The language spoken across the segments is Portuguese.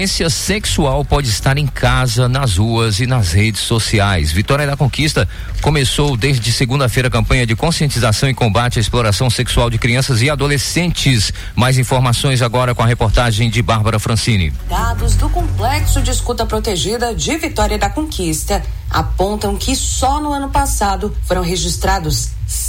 Violência sexual pode estar em casa, nas ruas e nas redes sociais. Vitória da Conquista começou desde segunda-feira a campanha de conscientização e combate à exploração sexual de crianças e adolescentes. Mais informações agora com a reportagem de Bárbara Francini. Dados do Complexo de Escuta Protegida de Vitória da Conquista apontam que só no ano passado foram registrados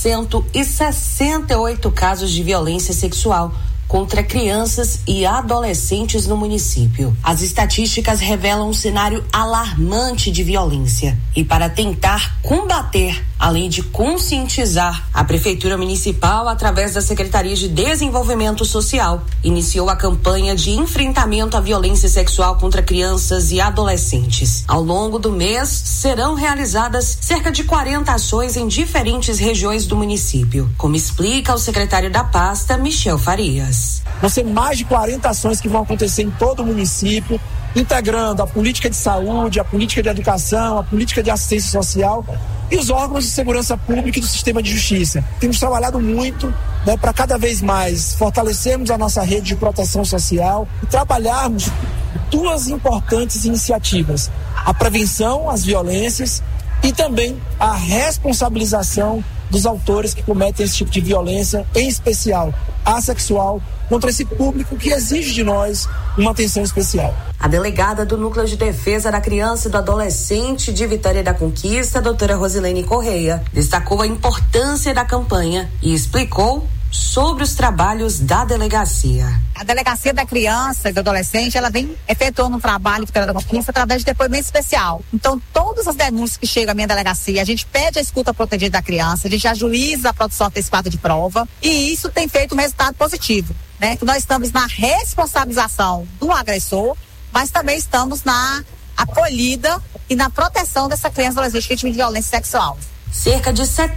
168 casos de violência sexual contra crianças e adolescentes no município. As estatísticas revelam um cenário alarmante de violência. E para tentar combater, além de conscientizar, a Prefeitura Municipal, através da Secretaria de Desenvolvimento Social, iniciou a campanha de enfrentamento à violência sexual contra crianças e adolescentes. Ao longo do mês, serão realizadas cerca de 40 ações em diferentes regiões do município, como explica o secretário da pasta, Michel Farias. Vão ser mais de 40 ações que vão acontecer em todo o município, integrando a política de saúde, a política de educação, a política de assistência social e os órgãos de segurança pública e do sistema de justiça. Temos trabalhado muito, para cada vez mais fortalecermos a nossa rede de proteção social e trabalharmos duas importantes iniciativas: a prevenção às violências e também a responsabilização dos autores que cometem esse tipo de violência, em especial assexual, contra esse público que exige de nós uma atenção especial. A delegada do Núcleo de Defesa da Criança e do Adolescente de Vitória da Conquista, a doutora Rosilene Correia, destacou a importância da campanha e explicou sobre os trabalhos da delegacia. A Delegacia da Criança e do Adolescente, ela vem efetuando um trabalho da Conquista através de depoimento especial. Então, todas as denúncias que chegam à minha delegacia, a gente pede a escuta protegida da criança, a gente ajuiza a produção antecipada de prova, e isso tem feito um resultado positivo, né? Nós estamos na responsabilização do agressor, mas também estamos na acolhida e na proteção dessa criança e adolescente vítima de violência sexual. Cerca de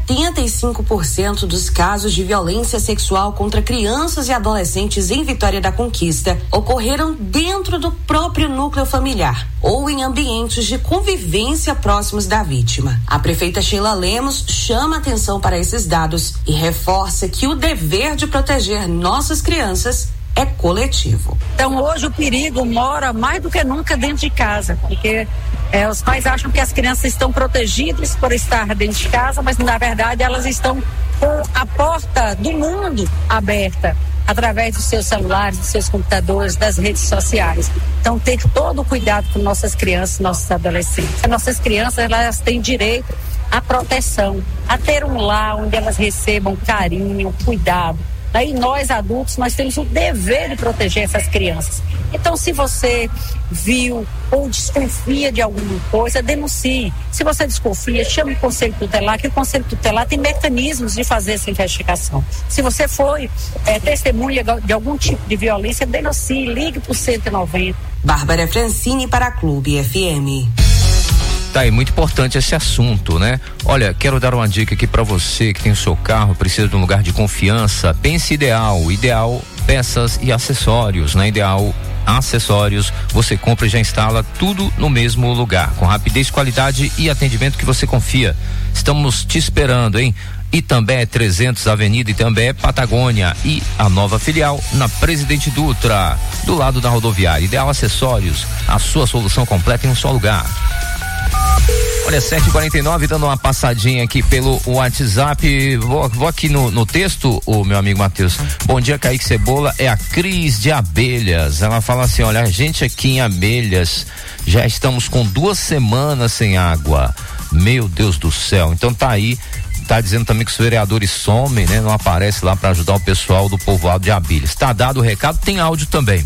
75% dos casos de violência sexual contra crianças e adolescentes em Vitória da Conquista ocorreram dentro do próprio núcleo familiar ou em ambientes de convivência próximos da vítima. A prefeita Sheila Lemos chama atenção para esses dados e reforça que o dever de proteger nossas crianças é coletivo. Então hoje o perigo mora mais do que nunca dentro de casa, porque os pais acham que as crianças estão protegidas por estar dentro de casa, mas na verdade elas estão com a porta do mundo aberta através dos seus celulares, dos seus computadores, das redes sociais. Então ter todo o cuidado com nossas crianças, nossos adolescentes. As nossas crianças, elas têm direito à proteção, a ter um lar onde elas recebam carinho, cuidado. Daí nós adultos, nós temos o dever de proteger essas crianças. Então, se você viu ou desconfia de alguma coisa, denuncie. Se você desconfia, chame o Conselho Tutelar, que o Conselho Tutelar tem mecanismos de fazer essa investigação. Se você foi testemunha de algum tipo de violência, denuncie, ligue para o 190. Bárbara Francini para a Clube FM. Tá aí, muito importante esse assunto, né? Olha, quero dar uma dica aqui para você que tem o seu carro, precisa de um lugar de confiança. Pense Ideal, peças e acessórios, né? Ideal Acessórios, você compra e já instala tudo no mesmo lugar, com rapidez, qualidade e atendimento que você confia. Estamos te esperando, hein? Itambé 300, Avenida Itambé, Patagônia, e a nova filial na Presidente Dutra, do lado da rodoviária. Ideal Acessórios, a sua solução completa em um só lugar. Olha, 7h49, dando uma passadinha aqui pelo WhatsApp. Vou aqui no texto, o meu amigo Matheus. Bom dia, Kaique Cebola. É a Cris de Abelhas. Ela fala assim: olha, a gente aqui em Abelhas já estamos com 2 semanas sem água. Meu Deus do céu. Então tá aí. Tá dizendo também que os vereadores somem, né? Não aparece lá para ajudar o pessoal do povoado de Abelhas. Tá dado o recado, tem áudio também.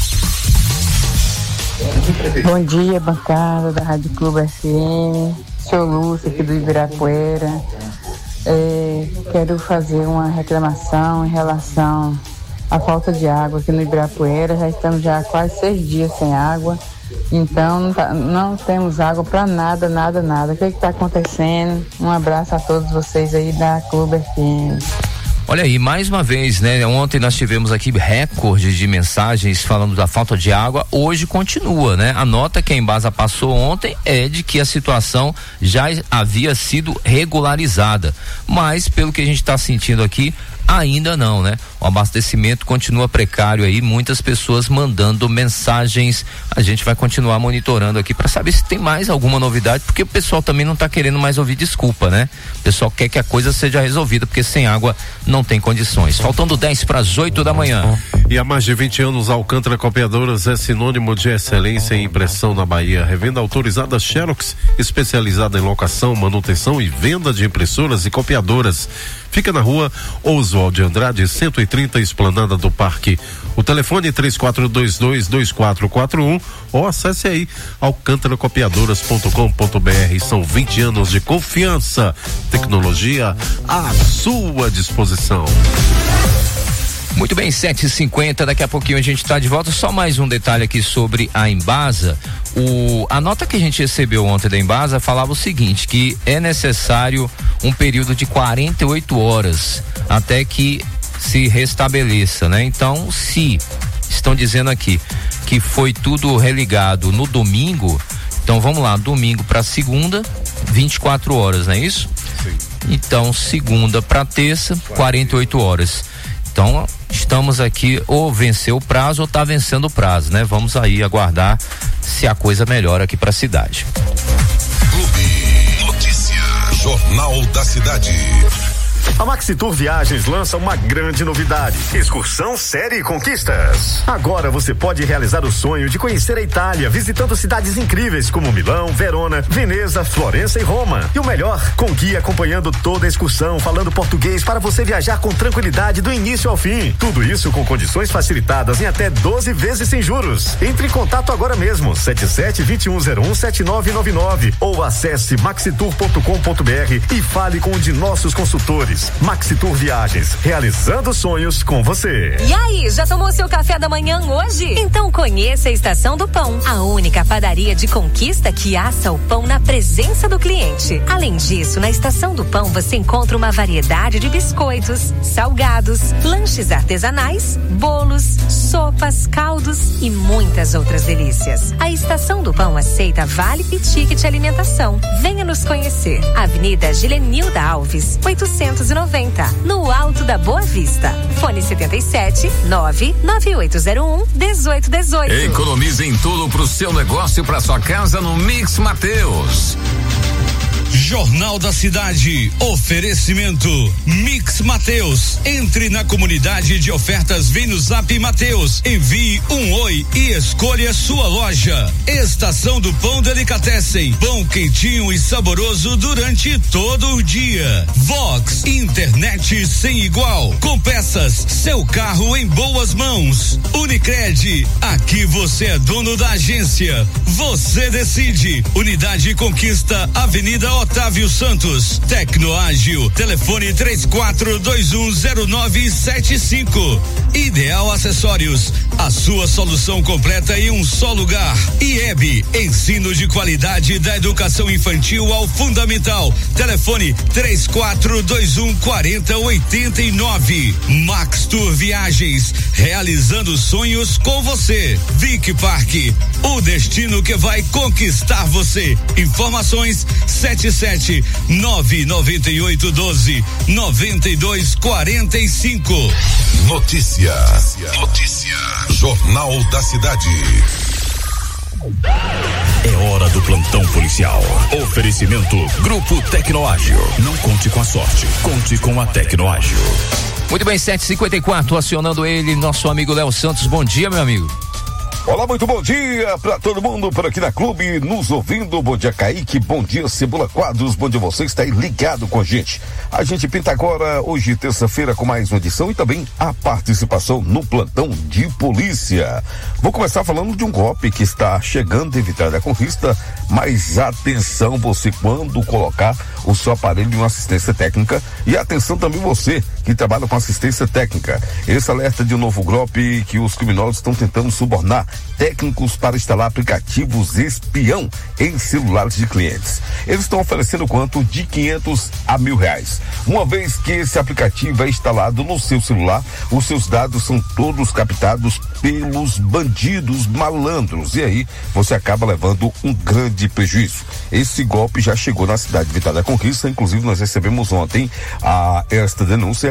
Bom dia, bancada da Rádio Clube FM. Sou Lúcia, aqui do Ibirapuera. Quero fazer uma reclamação em relação à falta de água aqui no Ibirapuera. Já estamos há quase 6 dias sem água. Então não temos água para nada. O que está acontecendo? Um abraço a todos vocês aí da Clube FM. Olha aí, mais uma vez, né? Ontem nós tivemos aqui recorde de mensagens falando da falta de água, hoje continua, né? A nota que a Embasa passou ontem é de que a situação já havia sido regularizada, mas pelo que a gente está sentindo aqui, Ainda não, né? O abastecimento continua precário aí, muitas pessoas mandando mensagens. A gente vai continuar monitorando aqui para saber se tem mais alguma novidade, porque o pessoal também não está querendo mais ouvir desculpa, né? O pessoal quer que a coisa seja resolvida, porque sem água não tem condições. Faltando 10 para as 8 da manhã. E há mais de 20 anos, a Alcântara Copiadoras é sinônimo de excelência em impressão na Bahia. Revenda autorizada Xerox, especializada em locação, manutenção e venda de impressoras e copiadoras. Fica na rua Oswald de Andrade, 130, Esplanada do Parque. O telefone é 3422-2441 ou acesse aí alcantaracopiadoras.com.br. São 20 anos de confiança, tecnologia à sua disposição. Muito bem, 7h50, daqui a pouquinho a gente está de volta. Só mais um detalhe aqui sobre a Embasa. A nota que a gente recebeu ontem da Embasa falava o seguinte, que é necessário um período de 48 horas até que se restabeleça, né? Então, se estão dizendo aqui que foi tudo religado no domingo, então vamos lá, domingo para segunda, 24 horas, não é isso? Sim. Então, segunda para terça, 48 horas. Então, estamos aqui, ou venceu o prazo ou está vencendo o prazo, né? Vamos aí aguardar se a coisa melhora aqui para a cidade. Clube Notícia, Jornal da Cidade. A Maxitur Viagens lança uma grande novidade: excursão série Conquistas. Agora você pode realizar o sonho de conhecer a Itália, visitando cidades incríveis como Milão, Verona, Veneza, Florença e Roma. E o melhor, com guia acompanhando toda a excursão, falando português para você viajar com tranquilidade do início ao fim. Tudo isso com condições facilitadas em até 12 vezes sem juros. Entre em contato agora mesmo, 77-2101-7999 ou acesse maxitur.com.br e fale com um de nossos consultores. Maxitur Viagens, realizando sonhos com você. E aí, já tomou seu café da manhã hoje? Então conheça a Estação do Pão, a única padaria de Conquista que assa o pão na presença do cliente. Além disso, na Estação do Pão você encontra uma variedade de biscoitos, salgados, lanches artesanais, bolos, sopas, caldos e muitas outras delícias. A Estação do Pão aceita vale e ticket alimentação. Venha nos conhecer. Avenida Gilenilda Alves, 890, no Alto da Boa Vista. Fone 77-99801-1818. Economize em tudo pro seu negócio, pra sua casa no Mix Mateus. Jornal da Cidade, oferecimento Mix Mateus. Entre na comunidade de ofertas, vem no Zap Mateus, envie um oi e escolha sua loja. Estação do Pão Delicatessen, pão quentinho e saboroso durante todo o dia. Vox, internet sem igual, com peças, seu carro em boas mãos. Unicred, aqui você é dono da agência, você decide. Unidade Conquista, Avenida Otávio Santos. Tecnoágil, telefone 34210975. Ideal Acessórios, a sua solução completa em um só lugar. IEB, ensino de qualidade da educação infantil ao fundamental. Telefone 34214089. Max Tour Viagens, realizando sonhos com você. Vic Parque, o destino que vai conquistar você. Informações 77-99812-9245. Notícia. Jornal da Cidade. É hora do plantão policial. Oferecimento Grupo Tecnoágil. Não conte com a sorte, conte com a Tecnoágil. Muito bem, 7h54, acionando ele, nosso amigo Léo Santos. Bom dia, meu amigo. Olá, muito bom dia pra todo mundo por aqui na Clube, nos ouvindo. Bom dia, Kaique, bom dia, Cebola Quadros, bom dia você está aí ligado com a gente. A gente pinta agora, hoje terça-feira, com mais uma edição e também a participação no plantão de polícia. Vou começar falando de um golpe que está chegando em Vitória da Conquista, mas atenção você quando colocar o seu aparelho em uma assistência técnica, e atenção também você que trabalha com assistência técnica. Esse alerta de um novo golpe que os criminosos estão tentando subornar técnicos para instalar aplicativos espião em celulares de clientes. Eles estão oferecendo quanto? De R$500 a R$1.000. Uma vez que esse aplicativo é instalado no seu celular, os seus dados são todos captados pelos bandidos malandros, e aí você acaba levando um grande prejuízo. Esse golpe já chegou na cidade de Vitória da Conquista, inclusive nós recebemos ontem esta denúncia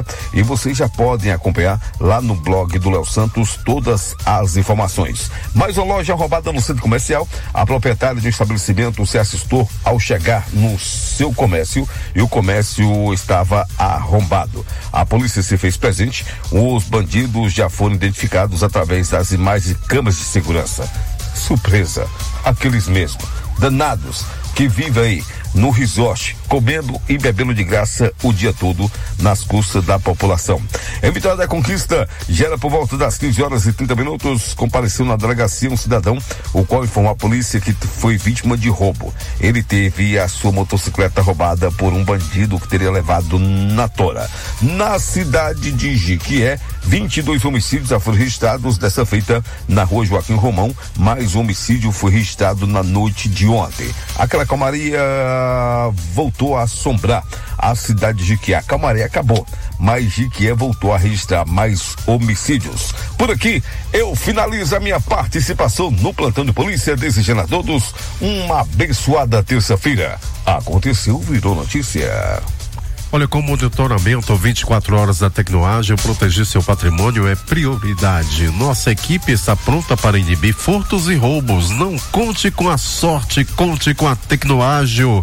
e vocês já podem acompanhar lá no blog do Léo Santos todas as informações. Mais uma loja roubada no centro comercial. A proprietária do estabelecimento se assustou ao chegar no seu comércio e o comércio estava arrombado. A polícia se fez presente. Os bandidos já foram identificados através das imagens de câmeras de segurança. Surpresa, aqueles mesmo, danados que vivem aí no resort, comendo e bebendo de graça o dia todo nas custas da população. Em Vitória da Conquista, gera por volta das 15h30, compareceu na delegacia um cidadão, o qual informou à polícia que foi vítima de roubo. Ele teve a sua motocicleta roubada por um bandido que teria levado na tora. Na cidade de Jiquié, 22 homicídios já foram registrados dessa feita na rua Joaquim Romão, mais um homicídio foi registrado na noite de ontem. Aquela calmaria voltou a assombrar a cidade de Jiquié. A calmaria acabou, mas Jiquié voltou a registrar mais homicídios. Por aqui, eu finalizo a minha participação no Plantão de Polícia, desejando a todos uma abençoada terça-feira. Aconteceu, virou notícia. Olha, com o monitoramento 24 horas da Tecnoagem, proteger seu patrimônio é prioridade. Nossa equipe está pronta para inibir furtos e roubos. Não conte com a sorte, conte com a Tecnoagem.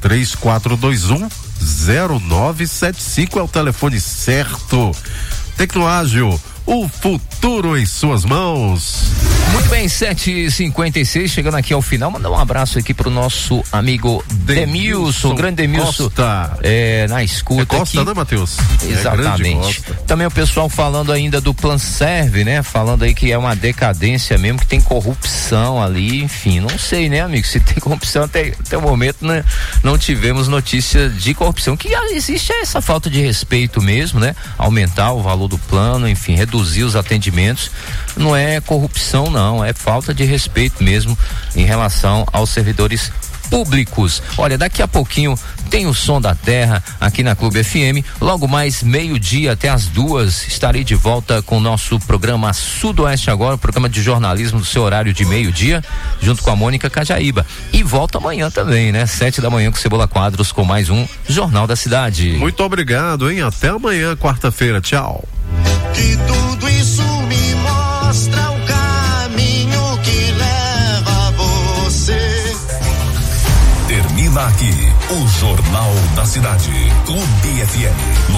3421-0975 é o telefone certo. Tecnoagem, o futuro em suas mãos. Muito bem, 7h56, chegando aqui ao final, mandar um abraço aqui pro nosso amigo Demilson, grande Demilson, Costa. Na escuta. É Costa, aqui. Né, Matheus? Exatamente. Também o pessoal falando ainda do Planserve, né? Falando aí que é uma decadência mesmo, que tem corrupção ali, enfim, não sei, né, amigo? Se tem corrupção, até o momento, né? Não tivemos notícia de corrupção, que existe essa falta de respeito mesmo, né? Aumentar o valor do plano, enfim, reduzir os atendimentos, não é corrupção não, é falta de respeito mesmo em relação aos servidores públicos. Olha, daqui a pouquinho tem o Som da Terra aqui na Clube FM, logo mais 12:00 até as 2:00 estarei de volta com o nosso programa Sudoeste Agora, o programa de jornalismo do seu horário de 12:00, junto com a Mônica Cajaíba, e volta amanhã também, né, 7h com Cebola Quadros, com mais um Jornal da Cidade. Muito obrigado, hein, até amanhã, quarta-feira, tchau. Que tudo isso me mostra o caminho que leva a você. Termina aqui o Jornal da Cidade. Clube FM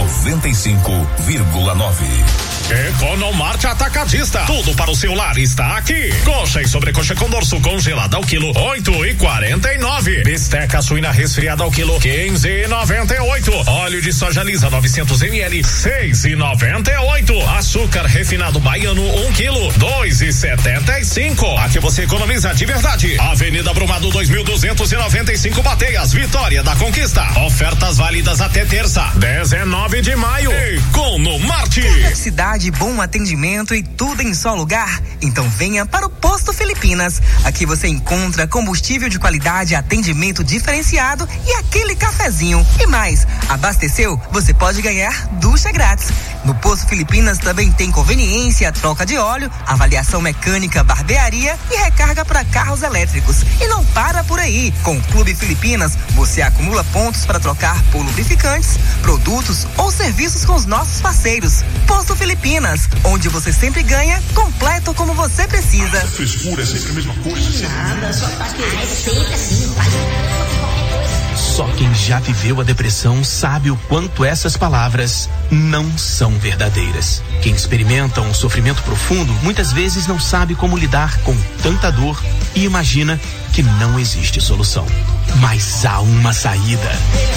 95,9. Economarte Atacadista. Tudo para o seu lar está aqui. Coxa e sobrecoxa com dorso congelada ao quilo 8,49. Bisteca suína resfriada ao quilo 15,98. Óleo de soja lisa 900 ml 6,98. Açúcar refinado baiano 1 quilo 2,75. Aqui você economiza de verdade. Avenida Brumado 2295 Bateias, Vitória da Conquista. Ofertas válidas até terça, 19 de maio. Economarte. Cidade, bom atendimento e tudo em só lugar? Então venha para o Posto Filipinas. Aqui você encontra combustível de qualidade, atendimento diferenciado e aquele cafezinho. E mais, abasteceu? Você pode ganhar ducha grátis. No Posto Filipinas também tem conveniência, troca de óleo, avaliação mecânica, barbearia e recarga para carros elétricos. E não para por aí. Com o Clube Filipinas, você acumula pontos para trocar por lubrificantes, produtos ou serviços com os nossos parceiros. Posto Filipinas, onde você sempre ganha, completo como você precisa. Essa frescura é sempre a mesma coisa. Nada, só tá querendo. É sempre assim, pai. Só quem já viveu a depressão sabe o quanto essas palavras não são verdadeiras. Quem experimenta um sofrimento profundo muitas vezes não sabe como lidar com tanta dor e imagina que não existe solução. Mas há uma saída.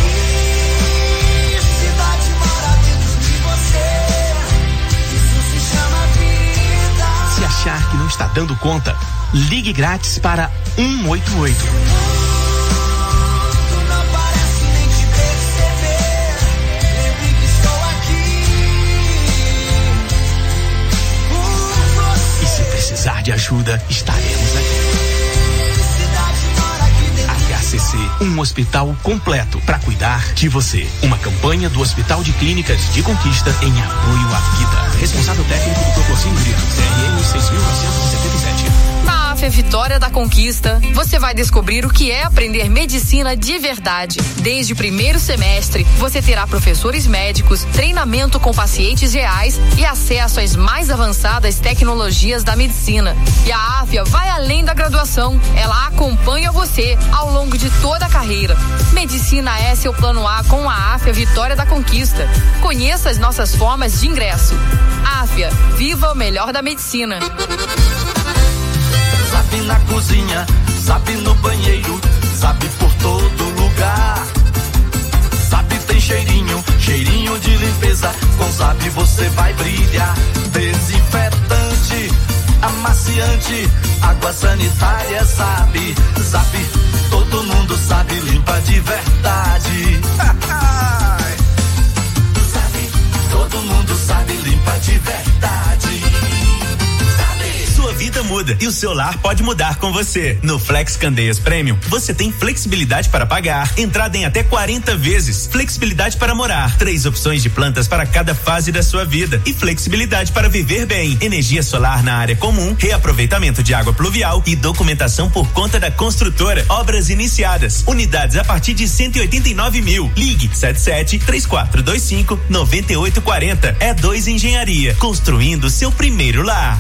Se achar que não está dando conta, ligue grátis para 188. Precisar de ajuda, estaremos aqui. HCC, um hospital completo para cuidar de você. Uma campanha do Hospital de Clínicas de Conquista em apoio à vida. Responsável técnico do Procursinho Grito, CRM 6.977. AFIA Vitória da Conquista, você vai descobrir o que é aprender medicina de verdade. Desde o primeiro semestre, você terá professores médicos, treinamento com pacientes reais e acesso às mais avançadas tecnologias da medicina. E a AFIA vai além da graduação, ela acompanha você ao longo de toda a carreira. Medicina é seu plano A com a AFIA Vitória da Conquista. Conheça as nossas formas de ingresso. AFIA, viva o melhor da medicina. Sabe na cozinha, sabe no banheiro, sabe por todo lugar. Sabe tem cheirinho, cheirinho de limpeza. Com Sabe você vai brilhar. Desinfetante, amaciante, água sanitária, sabe, sabe, todo mundo sabe, limpa de verdade. Sabe, todo mundo sabe, limpa de verdade. Sua vida muda e o seu lar pode mudar com você. No Flex Candeias Premium, você tem flexibilidade para pagar, entrada em até 40 vezes, flexibilidade para morar, 3 opções de plantas para cada fase da sua vida e flexibilidade para viver bem. Energia solar na área comum, reaproveitamento de água pluvial e documentação por conta da construtora. Obras iniciadas, unidades a partir de 189 mil. Ligue 77-3425-9840. É2 Engenharia, construindo seu primeiro lar.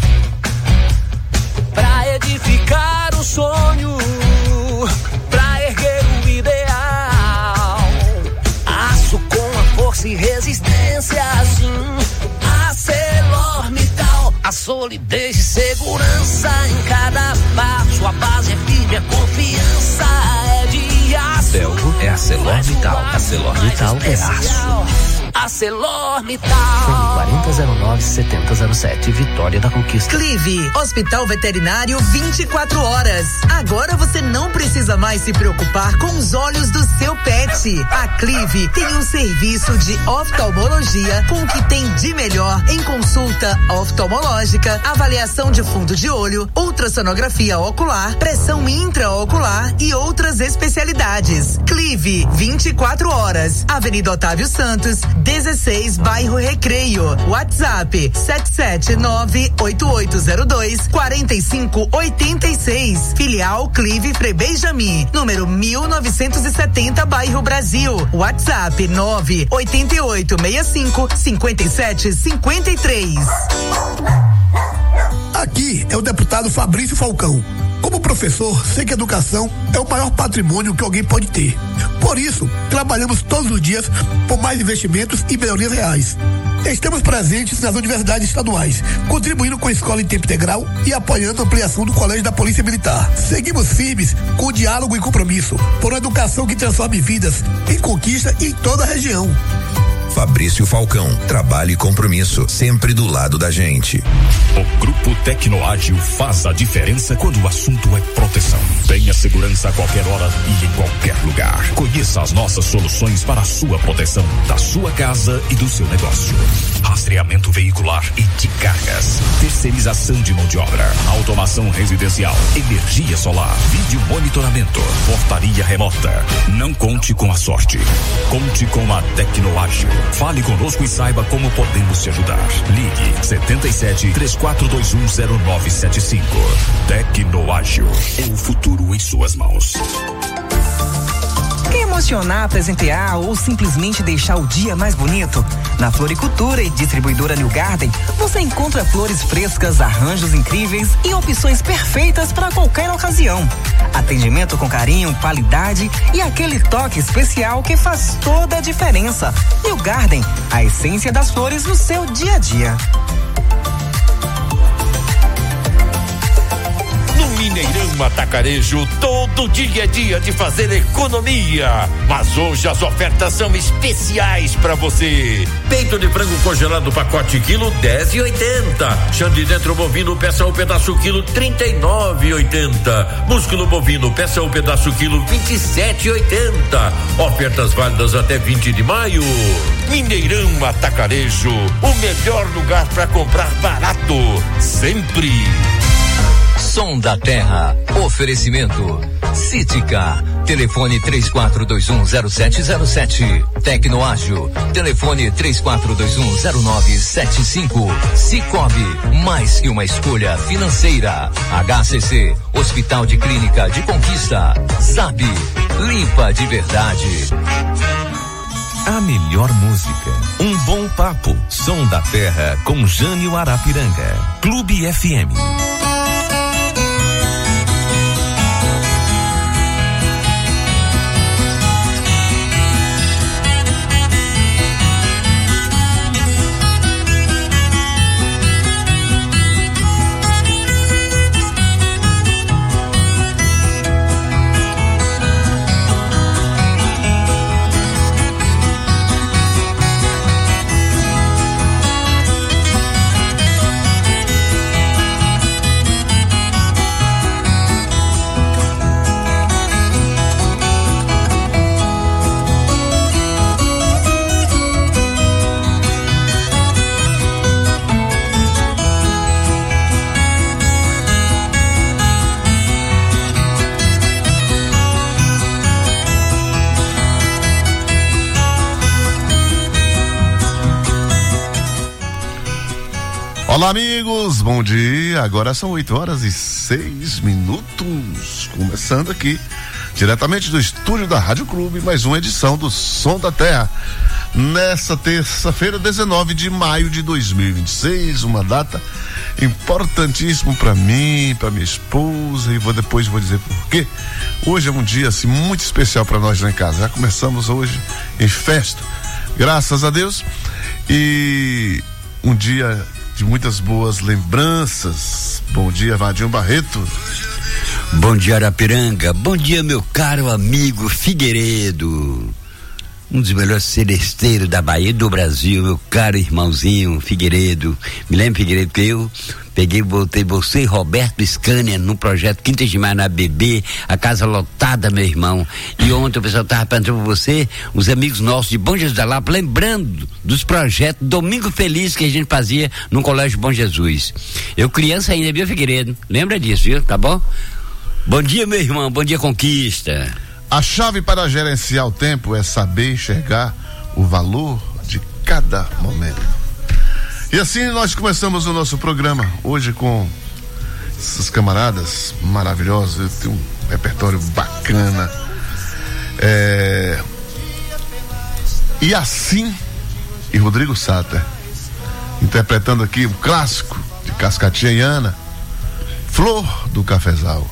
Pra edificar o sonho, pra erguer o ideal, aço com a força e resistência, assim, ArcelorMittal, a solidez e segurança em cada passo, a base é firme, a confiança é de aço. Belgo é ArcelorMittal, ArcelorMittal é aço. ArcelorMittal. 4009-7007, Vitória da Conquista. Clive, Hospital Veterinário 24 horas. Agora você não precisa mais se preocupar com os olhos do seu pet. A Clive tem um serviço de oftalmologia com o que tem de melhor em consulta oftalmológica, avaliação de fundo de olho, ultrassonografia ocular, pressão intraocular e outras especialidades. Clive, 24 horas. Avenida Otávio Santos, 16, bairro Recreio. WhatsApp 779-8802-4586. Filial Clive Frei-Benjamin, número 1970, bairro Brasil. WhatsApp 98865-5753. Aqui é o deputado Fabrício Falcão. Como professor, sei que a educação é o maior patrimônio que alguém pode ter. Por isso, trabalhamos todos os dias por mais investimentos e melhorias reais. Estamos presentes nas universidades estaduais, contribuindo com a escola em tempo integral e apoiando a ampliação do Colégio da Polícia Militar. Seguimos firmes com diálogo e compromisso por uma educação que transforme vidas em conquista em toda a região. Fabrício Falcão, trabalho e compromisso, sempre do lado da gente. O Grupo Tecnoágil faz a diferença quando o assunto é proteção. Tenha segurança a qualquer hora e em qualquer lugar. Conheça as nossas soluções para a sua proteção, da sua casa e do seu negócio. Rastreamento veicular e de cargas, terceirização de mão de obra, automação residencial, energia solar, vídeo monitoramento, portaria remota. Não conte com a sorte, conte com a Tecnoágil. Fale conosco e saiba como podemos te ajudar. Ligue 77-3421-0975. Tecnoágil, é o futuro em suas mãos. Quer emocionar, presentear ou simplesmente deixar o dia mais bonito? Na Floricultura e Distribuidora New Garden, você encontra flores frescas, arranjos incríveis e opções perfeitas para qualquer ocasião. Atendimento com carinho, qualidade e aquele toque especial que faz toda a diferença. New Garden, a essência das flores no seu dia a dia. Mineirão Atacarejo, todo dia é dia de fazer economia, mas hoje as ofertas são especiais para você. Peito de frango congelado pacote quilo 10,80. Chão de dentro bovino peça ou pedaço quilo 39,80. Músculo bovino peça ou pedaço quilo 27,80. Ofertas válidas até 20 de maio. Mineirão Atacarejo, o melhor lugar para comprar barato, sempre. Som da Terra. Oferecimento Cítica. Telefone 34210707. Tecnoágil. Telefone 34210975. Cicobi, mais que uma escolha financeira. HCC, Hospital de Clínica de Conquista. Zap, limpa de verdade. A melhor música, um bom papo. Som da Terra com Jânio Arapiranga. Clube FM. Olá, amigos, bom dia. Agora são 8h06. Começando aqui, diretamente do estúdio da Rádio Clube, mais uma edição do Som da Terra. Nessa terça-feira, 19 de maio de 2026, uma data importantíssima para mim, para minha esposa, e depois vou dizer por quê. Hoje é um dia assim muito especial para nós lá em casa. Já começamos hoje em festa, graças a Deus, e um dia de muitas boas lembranças. Bom dia, Vadinho Barreto. Bom dia, Arapiranga. Bom dia, meu caro amigo Figueiredo. Um dos melhores celesteiros da Bahia e do Brasil, meu caro irmãozinho Figueiredo. Me lembro, Figueiredo, que eu botei você e Roberto Scania no projeto Quinta de Maio na BB, a casa lotada, meu irmão. E ontem o pessoal estava perguntando pra você, os amigos nossos de Bom Jesus da Lapa, lembrando dos projetos Domingo Feliz que a gente fazia no Colégio Bom Jesus. Eu criança ainda, viu, Figueiredo? Lembra disso, viu? Tá bom? Bom dia, meu irmão. Bom dia, Conquista. A chave para gerenciar o tempo é saber enxergar o valor de cada momento. E assim nós começamos o nosso programa hoje com esses camaradas maravilhosos. Eu tenho um repertório bacana. E assim, e Rodrigo Sata interpretando aqui um clássico de Cascatinha e Ana, Flor do Cafezal.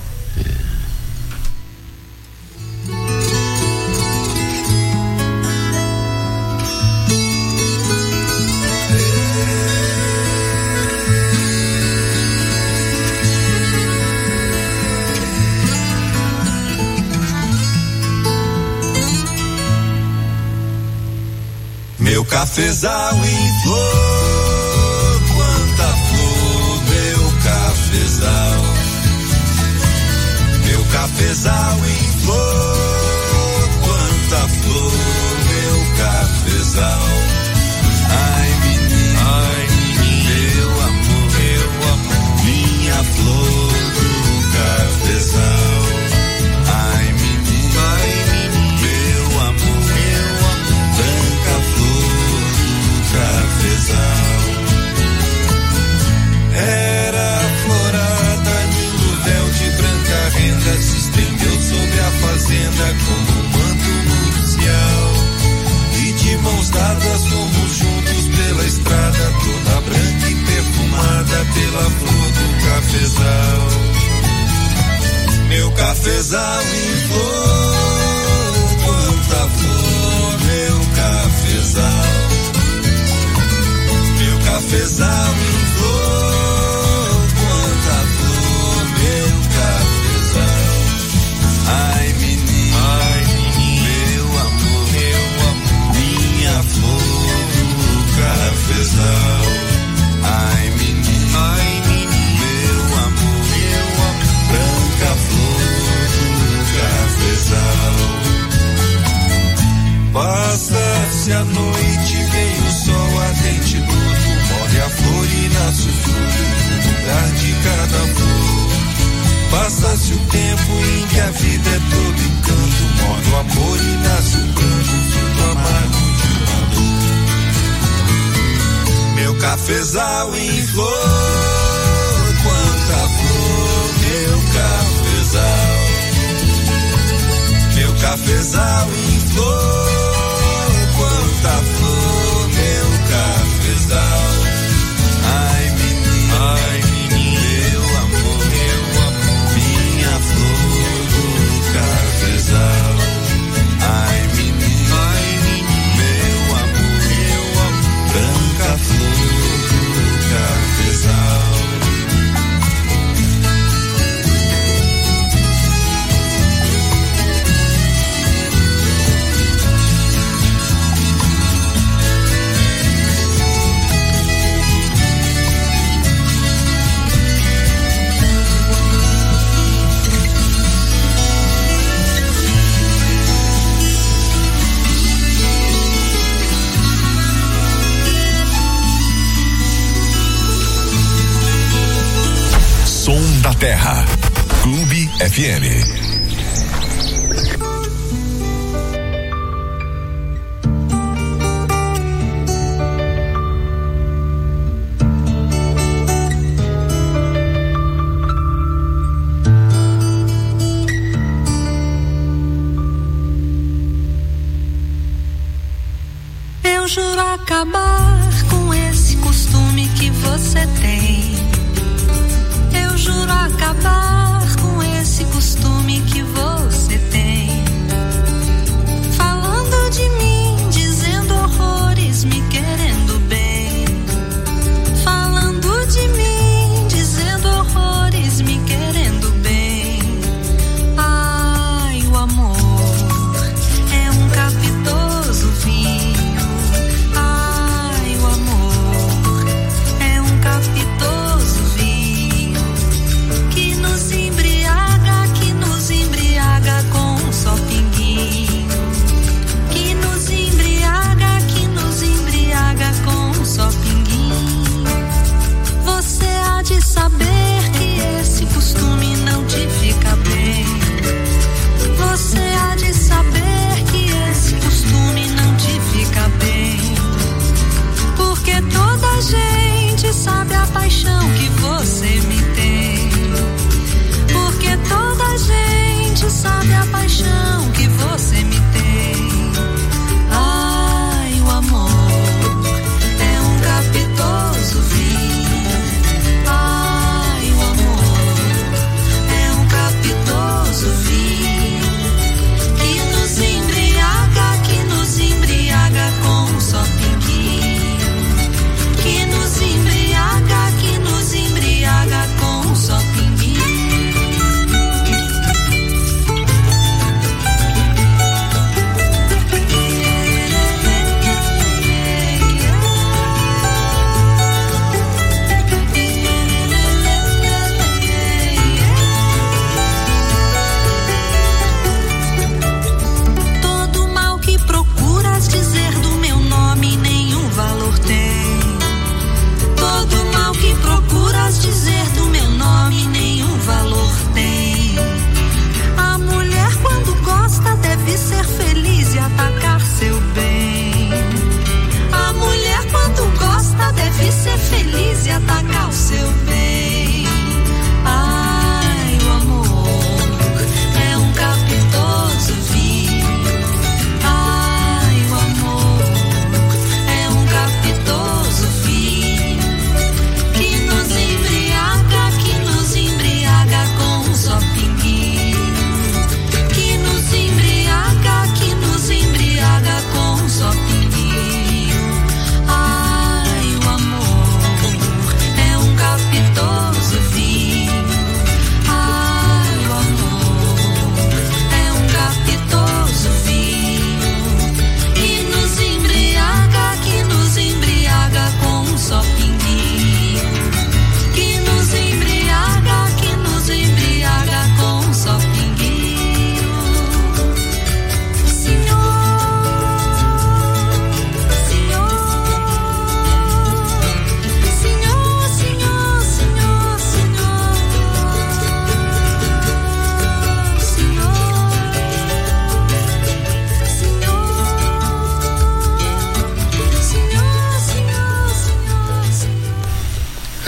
Meu cafezal em flor, quanta flor, meu cafezal. Meu cafezal em flor, quanta flor, meu cafezal. Ai menino, meu amor, minha flor do cafezal. Ai menino, meu amor, branca flor do cafezal. Era florada, lindo véu de branca renda se estendeu sobre a fazenda como um manto nupcial. E de mãos dadas fomos juntos pela estrada, toda branca e perfumada pela flor do cafezal. Meu cafezal em flor, quanta flor, meu cafezal. Meu cafezal em flor, quanta flor, meu cafezal. Ai menino, meu amor, minha flor do cafezal. Ai menino, meu amor, branca flor do cafezal. Passa-se a noite, vem o sol ardente luto, morre a flor e nasce o fruto no lugar de cada flor. Passa-se o tempo em que a vida é todo encanto, morre o amor e nasce o canto, fruto amargo de uma dor. Meu cafezal em flor, quanta flor, meu cafezal. Meu cafezal em flor, quanta flor, meu cafezal. Ai menino, meu amor, minha flor do cafezal. Ai menino, meu amor, branca flor do cafezal. Som da Terra, Clube FM. Eu juro acabar com esse costume que você tem. Eu juro acabar com esse costume que você tem. Falando de mim, dizendo horrores, me querendo bem. Falando de mim, dizendo horrores, me querendo bem. Ai, o amor é um capitoso vinho. Ai, o amor é um capitoso vinho que nos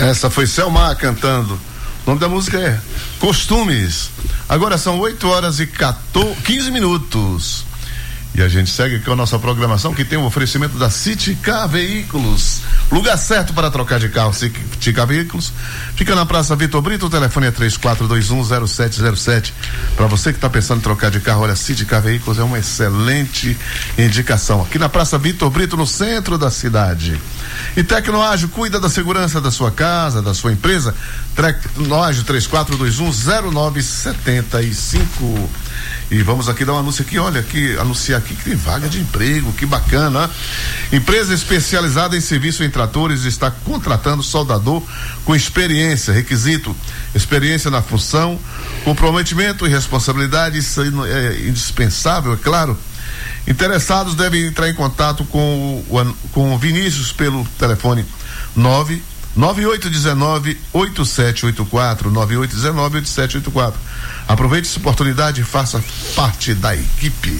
Essa foi Selmar cantando. O nome da música é Costumes. Agora são 8h15 minutos. E a gente segue com a nossa programação, que tem um oferecimento da City Car Veículos. Lugar certo para trocar de carro, City Car Veículos. Fica na Praça Vitor Brito, o telefone é 34210707. Para você que está pensando em trocar de carro, olha, City Car Veículos é uma excelente indicação. Aqui na Praça Vitor Brito, no centro da cidade. E Tecnoágio, cuida da segurança da sua casa, da sua empresa. Tecnoágio 34210975. E vamos aqui dar um anúncio aqui, olha aqui, anunciar aqui que tem vaga de emprego, que bacana. Empresa especializada em serviço em tratores está contratando soldador com experiência, requisito, experiência na função, comprometimento e responsabilidade, isso aí é indispensável, é claro. Interessados devem entrar em contato com o Vinícius pelo telefone 9819-8784, 9819-8784. Aproveite essa oportunidade e faça parte da equipe.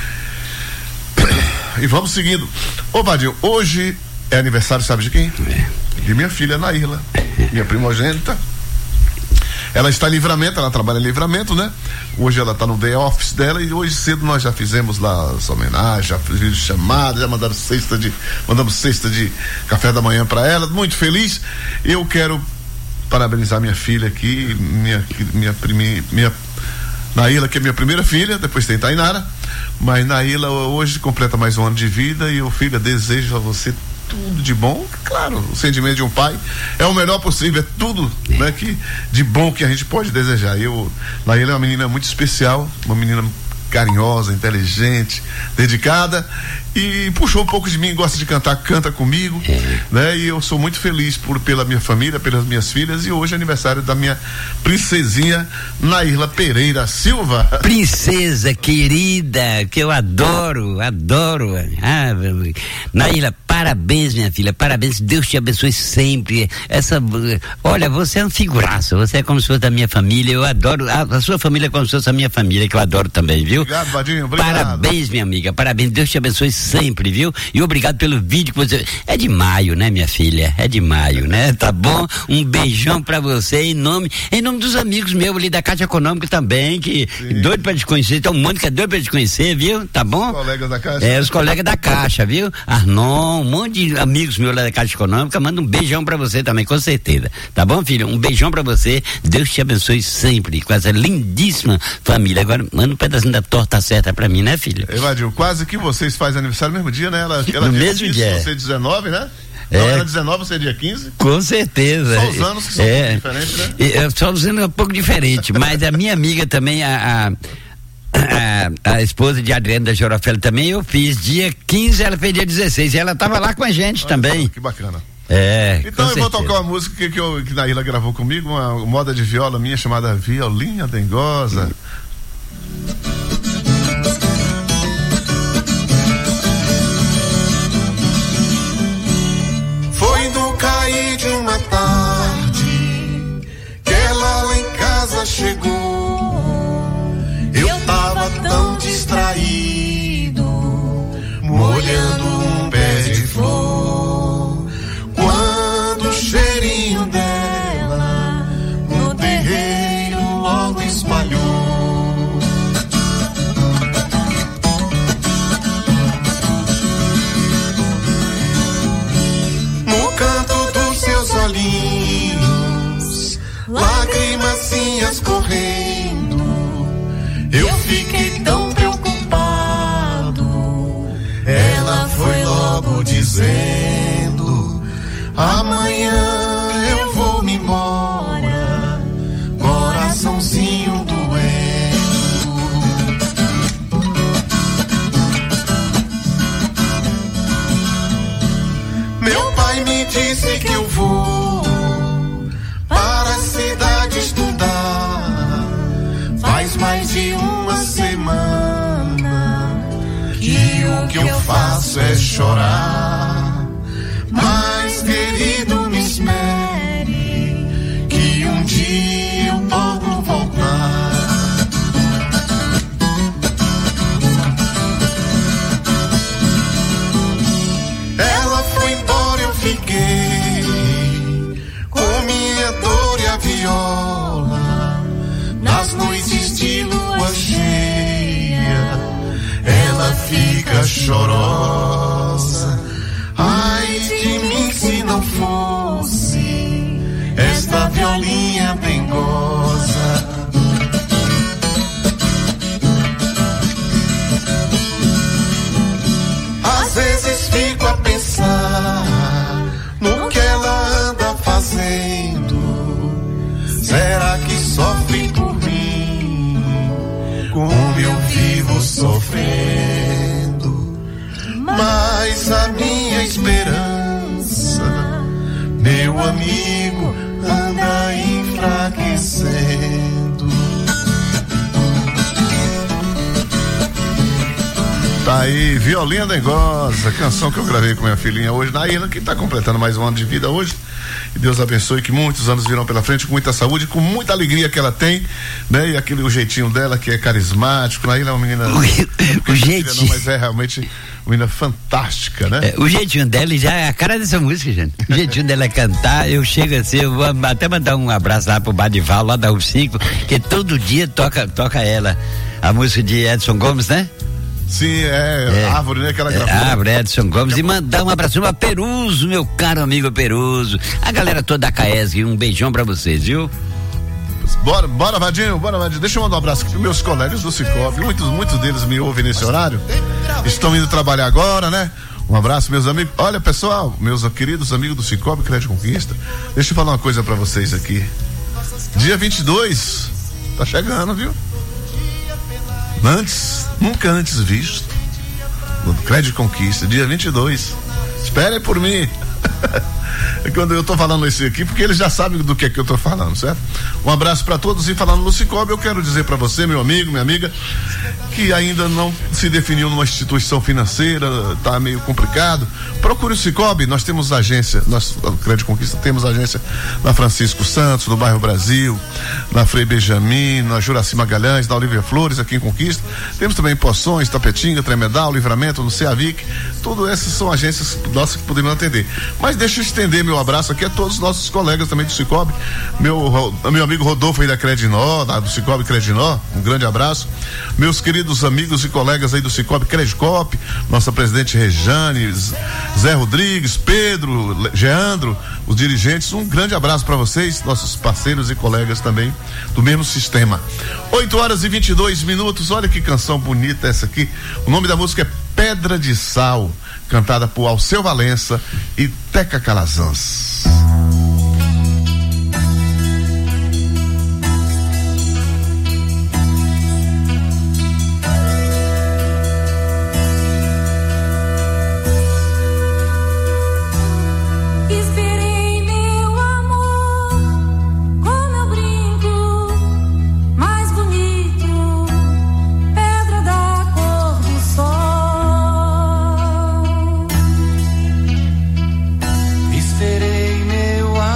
E vamos seguindo. Ô Vadil, hoje é aniversário, sabe de quem? De minha filha Naíla, minha primogênita. Ela está em Livramento, ela trabalha em Livramento, né? Hoje ela está no day office dela e hoje cedo nós já fizemos lá essa homenagem, já fizemos chamada, já mandamos cesta de café da manhã para ela, muito feliz. Eu quero parabenizar minha filha aqui, minha Naíla, que é minha primeira filha, depois tem Tainara, mas Naíla hoje completa mais um ano de vida e eu, filha, desejo a você tudo de bom, claro, o sentimento de um pai é o melhor possível, é tudo, né, de bom que a gente pode desejar. Naíla é uma menina muito especial, uma menina carinhosa, inteligente, dedicada e puxou um pouco de mim, gosta de cantar, canta comigo, né? E eu sou muito feliz pela minha família, pelas minhas filhas, e hoje é aniversário da minha princesinha Naíla Pereira Silva. Princesa querida, que eu adoro. Naíla, parabéns, minha filha, parabéns, Deus te abençoe sempre. Olha, você é um figuraço, você é como se fosse da minha família, eu adoro, a sua família é como se fosse a minha família, que eu adoro também, viu? Obrigado, Vadinho, obrigado. Parabéns, minha amiga, parabéns, Deus te abençoe sempre, viu? E obrigado pelo vídeo que você... É de maio, né, minha filha? É de maio, né? Tá bom? Um beijão pra você em nome dos amigos meus ali da Caixa Econômica também, que doido pra te conhecer, tem um monte que é doido pra te conhecer, viu? Tá bom? Os colegas da Caixa. Os colegas da Caixa, viu? Arnon, um monte de amigos meus lá da Caixa Econômica, manda um beijão pra você também, com certeza. Tá bom, filho? Um beijão pra você, Deus te abençoe sempre, com essa lindíssima família. Agora, manda um pedacinho da torta certa pra mim, né, filho? Evadil, quase que vocês fazem aniversário no mesmo dia, né? Ela no mesmo dia. Você 19, né? Então era 19, você é dia 15? Com certeza. Só os anos que são um pouco diferentes, né? Só os anos é um pouco diferente, mas a minha amiga também, a esposa de Adriano da Jorofela também, eu fiz dia 15, ela fez dia 16, e ela tava lá com a gente também. Que bacana. Então eu vou tocar uma música que Naíla gravou comigo, uma moda de viola minha chamada Violinha Dengosa. Foi no cair de uma tarde que ela lá em casa chegou. Eu tava tão distraído, molhando um pé de flor, quando o cheirinho dela no terreiro logo espalhou. No canto dos seus olhinhos, lágrimas correndo, eu fiquei tão preocupado. Ela foi logo dizendo: amanhã eu vou me embora, coraçãozinho doendo. Meu pai me disse que eu vou para a cidade estudar. Faz mais de uma semana que o que eu faço é chorar. Mas, querido, me espere, que um dia eu torno voltar. Ela foi embora, eu fiquei com chorosa. Ai de mim se não fosse esta violinha dengosa. Às vezes fico a pensar no que ela anda fazendo. Será que sofre por mim como eu vivo sofrendo? Mas a minha esperança, meu amigo, anda enfraquecendo. Tá aí, Violinha Dengosa, canção que eu gravei com minha filhinha hoje, Naína, que tá completando mais um ano de vida hoje. E Deus abençoe, que muitos anos virão pela frente, com muita saúde, com muita alegria que ela tem, né? E aquele o jeitinho dela que é carismático. Naína é uma menina. O jeitinho. Mas é realmente uma menina fantástica, né? O jeitinho dela já é a cara dessa música, gente. O jeitinho dela é cantar. Eu chego assim, eu vou até mandar um abraço lá pro Badival, lá da U5, que todo dia toca ela. A música de Edson Gomes, né? Sim, Árvore, né? Aquela Árvore, Edson Gomes. E mandar um abraço pra Peruso, meu caro amigo Peruso. A galera toda da Caesg, um beijão pra vocês, viu? Bora, Vadinho. Deixa eu mandar um abraço aqui pros meus colegas do Cicobi. Muitos deles me ouvem nesse horário. Estão indo trabalhar agora, né? Um abraço, meus amigos. Olha, pessoal, meus queridos amigos do Cicobi Crédito Conquista. Deixa eu falar uma coisa pra vocês aqui. Dia 22, tá chegando, viu? Nunca antes visto, no Crédito Conquista, dia 22. Esperem por mim. É quando eu tô falando isso aqui, porque eles já sabem do que é que eu tô falando, certo? Um abraço para todos. E falando no Cicobi, eu quero dizer para você, meu amigo, minha amiga, que ainda não se definiu numa instituição financeira, tá meio complicado. Procure o Cicobi. Nós temos agência, nós, o Crédito Conquista, temos agência na Francisco Santos, no bairro Brasil, na Frei Benjamin, na Juraci Magalhães, na Olívia Flores, aqui em Conquista. Temos também Poções, Tapetinga, Tremedal, Livramento, no Ceavic. Tudo essas são agências nossas que podemos atender. Mas deixa eu estender meu abraço aqui a todos os nossos colegas também do Cicobi. Meu amigo Rodolfo aí da Credinó, do Cicobi Credinó, um grande abraço. Meus queridos amigos e colegas aí do Cicobi Credicop, nossa presidente Rejane, Zé Rodrigues, Pedro, Geandro, os dirigentes, um grande abraço para vocês, nossos parceiros e colegas também do mesmo sistema. 8h22. Olha que canção bonita essa aqui. O nome da música é Pedra de Sal, cantada por Alceu Valença e Teca Calazans. Esperei meu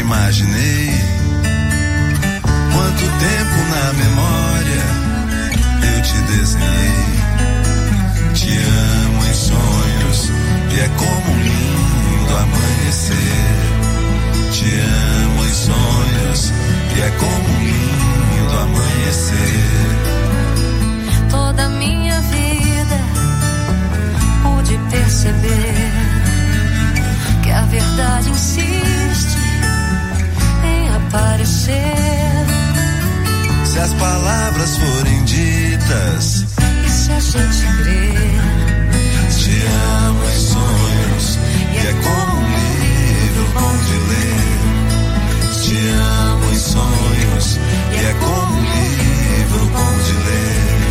imaginei. Quanto tempo na memória eu te desenhei. Te amo em sonhos e é como um lindo amanhecer. Te amo em sonhos e é como um lindo amanhecer. Toda minha vida pude perceber que a verdade insiste em aparecer. Se as palavras forem ditas e se a gente crer, te amo em sonhos e é como um livro bom de ler. Te amo em sonhos e é como um livro bom de ler.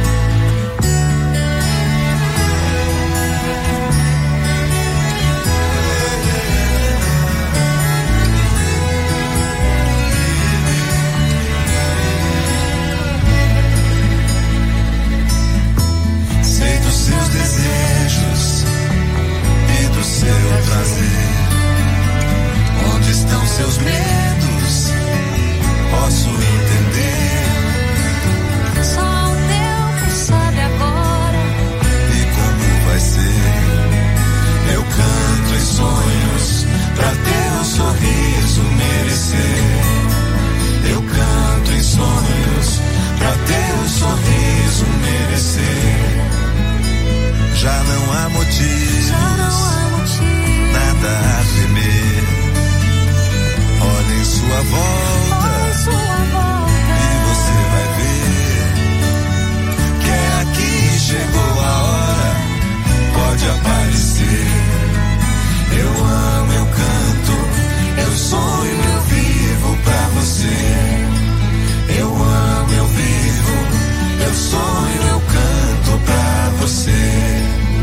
Sei dos seus desejos e do seu prazer. Onde estão seus medos? Posso entender. só o tempo sabe agora. E como vai ser? Eu canto em sonhos pra teu sorriso merecer. Eu canto em sonhos pra teu sorriso merecer. Já não há motivos, nada a temer. Olha em sua volta, e você vai ver que é aqui chegou a hora, pode aparecer. Eu amo, eu canto, eu sonho, eu vivo pra você. Eu amo, eu vivo, eu sonho, eu canto pra você.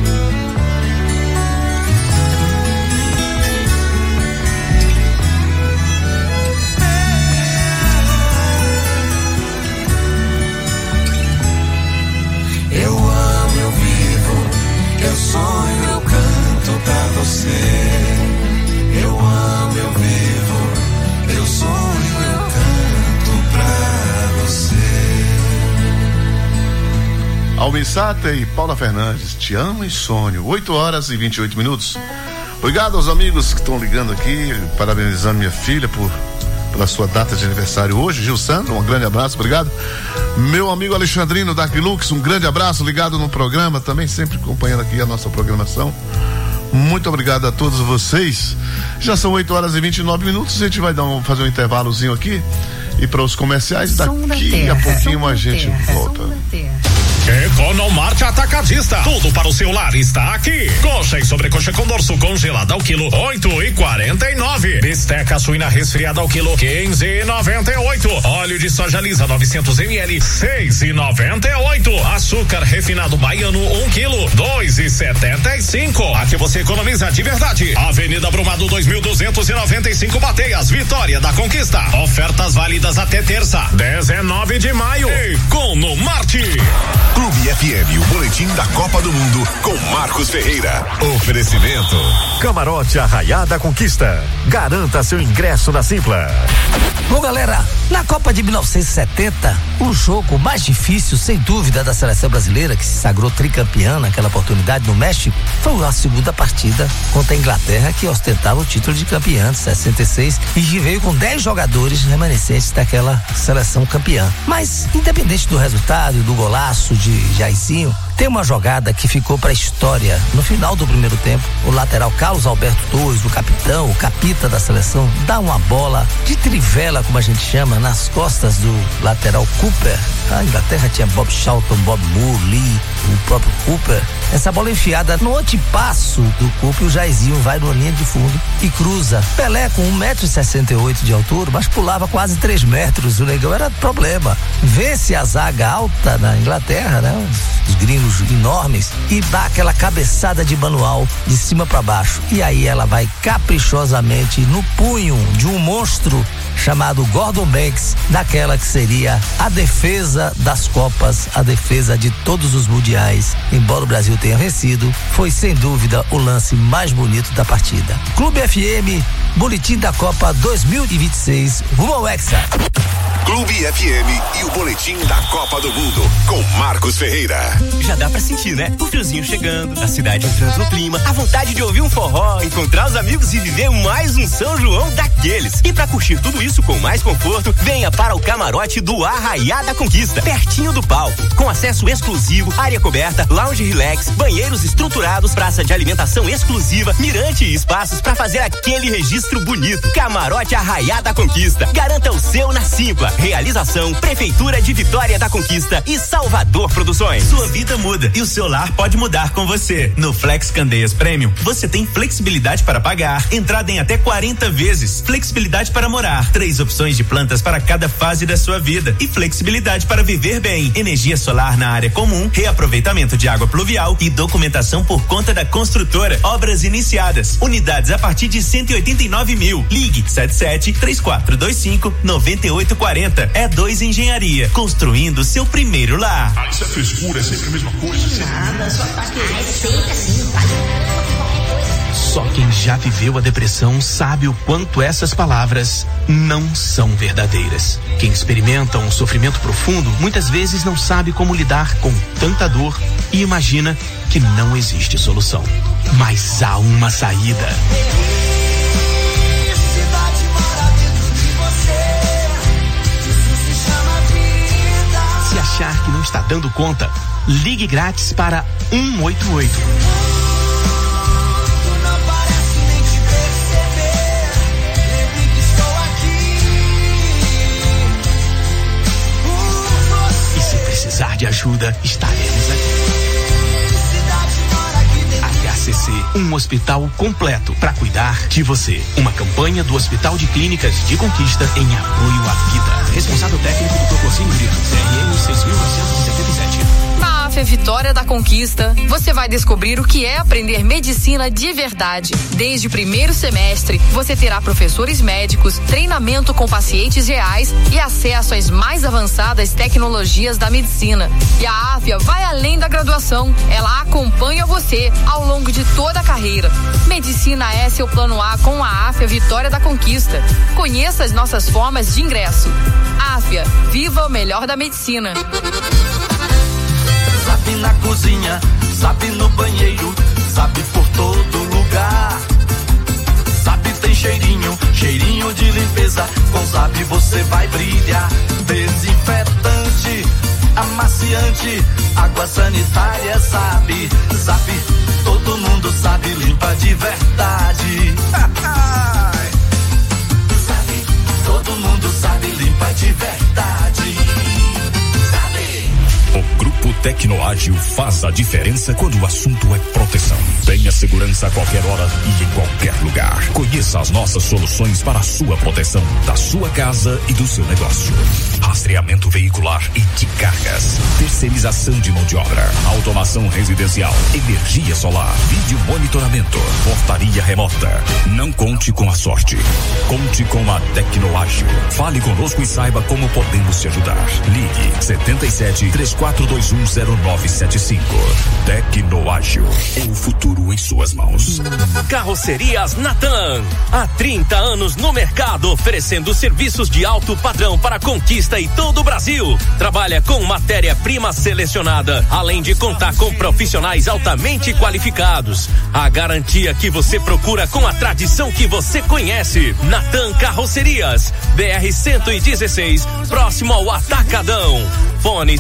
Eu amo, eu vivo, eu sonho, eu canto pra você. Eu amo, eu vivo, eu sonho, eu canto pra você. Almissata e Paula Fernandes, te amo em sonho. 8h28. Obrigado aos amigos que estão ligando aqui, parabenizando minha filha pela sua data de aniversário hoje. Gil Sandro, um grande abraço, obrigado. Meu amigo Alexandrino da Aquilux, um grande abraço, ligado no programa, também sempre acompanhando aqui a nossa programação. Muito obrigado a todos vocês. Já são 8h29, a gente vai fazer um intervalozinho aqui e para os comerciais, daqui a pouquinho a gente volta. Economarte Atacadista. Tudo para o seu lar está aqui. Coxa e sobrecoxa com dorso congelada ao quilo 8,49. Bisteca suína resfriada ao quilo 15,98. Óleo de soja lisa 900 ml 6,98. Açúcar refinado baiano 1 quilo 2,75. Aqui você economiza de verdade. Avenida Brumado 2295 Bateias, Vitória da Conquista. Ofertas válidas até terça, 19 de maio. Economarte. Clube FM, o boletim da Copa do Mundo com Marcos Ferreira. Oferecimento Camarote Arraiá da Conquista. Garanta seu ingresso na Simpla. Bom, galera, na Copa de 1970, o jogo mais difícil, sem dúvida, da seleção brasileira, que se sagrou tricampeã naquela oportunidade no México, foi a segunda partida contra a Inglaterra, que ostentava o título de campeã de 66 e que veio com 10 jogadores remanescentes daquela seleção campeã. Mas, independente do resultado e do golaço de Jairzinho, tem uma jogada que ficou para a história. No final do primeiro tempo, o lateral Carlos Alberto Torres, o capitão, o capita da seleção, dá uma bola de trivela, como a gente chama, nas costas do lateral Cooper. A Inglaterra tinha Bob Charlton, Bob Moore, Lee, o próprio Cooper. Essa bola enfiada no antepasso do Cooper, o Jairzinho vai numa linha de fundo e cruza. Pelé com 1,68 m de altura, mas pulava quase 3 metros. O negão era problema. Vence a zaga alta na Inglaterra, né? Os gringos enormes, e dá aquela cabeçada de manual de cima para baixo. E aí ela vai caprichosamente no punho de um monstro chamado Gordon Banks, naquela que seria a defesa das Copas, a defesa de todos os mundiais. Embora o Brasil tenha vencido, foi sem dúvida o lance mais bonito da partida. Clube FM, Boletim da Copa 2026, rumo ao Hexa. Clube FM e o Boletim da Copa do Mundo, com Marcos Ferreira. Já dá pra sentir, né? O friozinho chegando, a cidade entrando no clima, a vontade de ouvir um forró, encontrar os amigos e viver mais um São João daqueles. E pra curtir tudo isso com mais conforto, venha para o camarote do Arraiá da Conquista, pertinho do palco, com acesso exclusivo, área coberta, lounge relax, banheiros estruturados, praça de alimentação exclusiva, mirante e espaços pra fazer aquele registro bonito. Camarote Arraiá da Conquista. Garanta o seu na Simpla. Realização Prefeitura de Vitória da Conquista e Salvador Produções. Sua vida muda e o seu lar pode mudar com você. No Flex Candeias Premium, você tem flexibilidade para pagar, entrada em até 40 vezes, flexibilidade para morar, 3 opções de plantas para cada fase da sua vida e flexibilidade para viver bem. Energia solar na área comum, reaproveitamento de água pluvial e documentação por conta da construtora. Obras iniciadas. Unidades a partir de 189 mil. Ligue 77-3425-9840. É 2 Engenharia, construindo seu primeiro lar. Ah, isso é frescura, é sempre a mesma coisa. Nada, só faz é sempre assim, faz qualquer coisa. Só quem já viveu a depressão sabe o quanto essas palavras não são verdadeiras. Quem experimenta um sofrimento profundo muitas vezes não sabe como lidar com tanta dor e imagina que não existe solução. Mas há uma saída. Se achar que não está dando conta, ligue grátis para 188. E se precisar de ajuda, estaremos aqui. HCC, um hospital completo para cuidar de você. Uma campanha do Hospital de Clínicas de Conquista em apoio à vida. Responsável técnico do Cocinho Brito, CRM 6977. Na AFA Vitória da Conquista, você vai descobrir o que é aprender medicina de verdade. Desde o primeiro semestre, você terá professores médicos, treinamento com pacientes reais e acesso às mais avançadas tecnologias da medicina. E a AFIA vai além da graduação. Ela acompanha você ao longo de toda a carreira. Medicina é seu plano A com a AFIA Vitória da Conquista. Conheça as nossas formas de ingresso. AFIA, viva o melhor da medicina. Sabe na cozinha, sabe no banheiro, sabe por todo lugar. Sabe tem cheirinho, cheirinho de limpeza. Com Sabe você vai brilhar. Desinfetante, amaciante, água sanitária, sabe. Sabe, todo mundo sabe, limpa de verdade. Sabe, todo mundo sabe, limpa de verdade. O Grupo Tecnoágil faz a diferença quando o assunto é proteção. Tenha segurança a qualquer hora e em qualquer lugar. Conheça as nossas soluções para a sua proteção, da sua casa e do seu negócio. Rastreamento veicular e de cargas. Terceirização de mão de obra. Automação residencial. Energia solar. Vídeo monitoramento. Portaria remota. Não conte com a sorte. Conte com a Tecnoágil. Fale conosco e saiba como podemos te ajudar. Ligue 77-3421-0975. Tecnoágil. O futuro em suas mãos. Carrocerias Natan. Há 30 anos no mercado, oferecendo serviços de alto padrão para Conquista e todo o Brasil. Trabalha com matéria-prima selecionada, além de contar com profissionais altamente qualificados. A garantia que você procura com a tradição que você conhece. Natan Carrocerias, BR-116, próximo ao Atacadão. Fone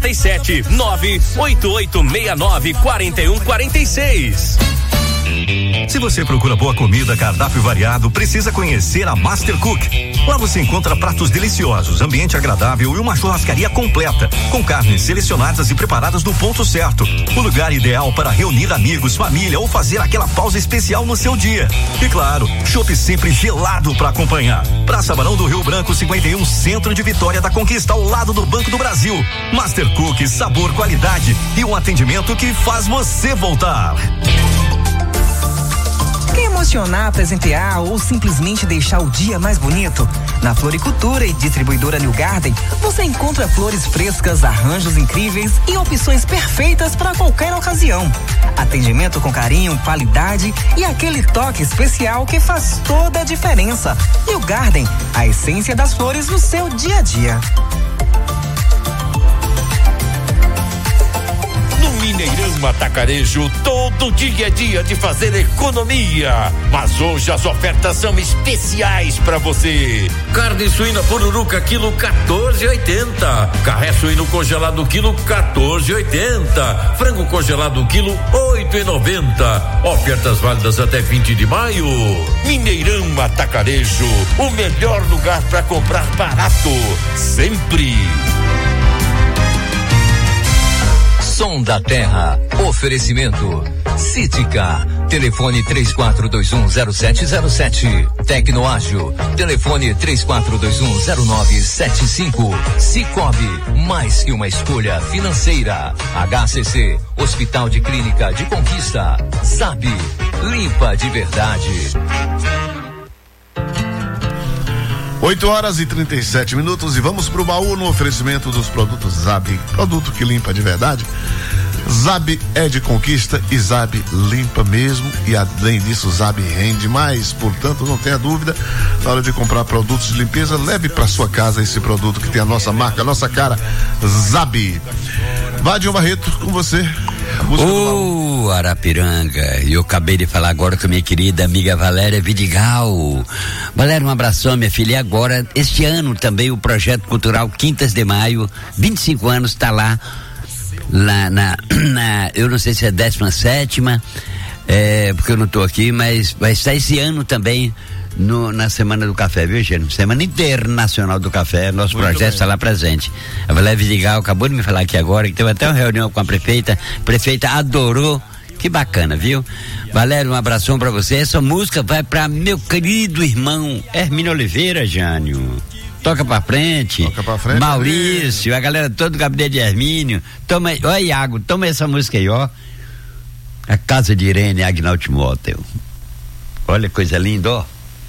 77-98869-4146. Se você procura boa comida, cardápio variado, precisa conhecer a Master Cook. Lá você encontra pratos deliciosos, ambiente agradável e uma churrascaria completa, com carnes selecionadas e preparadas no ponto certo. O lugar ideal para reunir amigos, família ou fazer aquela pausa especial no seu dia. E claro, chopp sempre gelado para acompanhar. Praça Barão do Rio Branco 51, Centro de Vitória da Conquista, ao lado do Banco do Brasil. Master Cook, sabor, qualidade e um atendimento que faz você voltar. Quem Promocionar, presentear ou simplesmente deixar o dia mais bonito? Na Floricultura e Distribuidora New Garden, você encontra flores frescas, arranjos incríveis e opções perfeitas para qualquer ocasião. Atendimento com carinho, qualidade e aquele toque especial que faz toda a diferença. New Garden, a essência das flores no seu dia a dia. Mineirão Atacarejo, todo dia é dia de fazer economia, mas hoje as ofertas são especiais para você. Carne suína pururuca quilo 14,80, carré suíno congelado quilo 14,80, frango congelado quilo 8,90. Ofertas válidas até 20 de maio. Mineirão Atacarejo, o melhor lugar para comprar barato, sempre. Som da Terra. Oferecimento. Cítica. Telefone 34210707. Tecnoágil. Telefone 34210975. Cicobi. Mais que uma escolha financeira. HCC. Hospital de Clínica de Conquista. Zab. Limpa de verdade. 8h37 e vamos pro baú no oferecimento dos produtos Zab, produto que limpa de verdade. Zab é de conquista e Zab limpa mesmo, e além disso Zab rende mais, portanto não tenha dúvida, na hora de comprar produtos de limpeza, leve para sua casa esse produto que tem a nossa marca, a nossa cara, Zab. Vadinho Barreto, com você. Arapiranga, eu acabei de falar agora com a minha querida amiga Valéria Vidigal. Valéria, um abração, minha filha. E agora, este ano também o projeto cultural Quintas de Maio, 25 anos, está lá eu não sei se é 17ª, porque eu não estou aqui, mas vai estar esse ano também na Semana do Café, viu, gente? Semana Internacional do Café, nosso muito projeto está lá presente. A Valéria Vidigal acabou de me falar aqui agora que teve até uma reunião com a prefeita adorou, que bacana, viu? Valéria, um abração pra você. Essa música vai pra meu querido irmão Hermínio Oliveira, Jânio. Toca pra frente. Maurício, a galera toda do gabinete de Hermínio. Toma, ó, Iago, toma essa música aí, ó. A Casa de Irene, Agnaldo Timóteo. Olha que coisa linda, ó.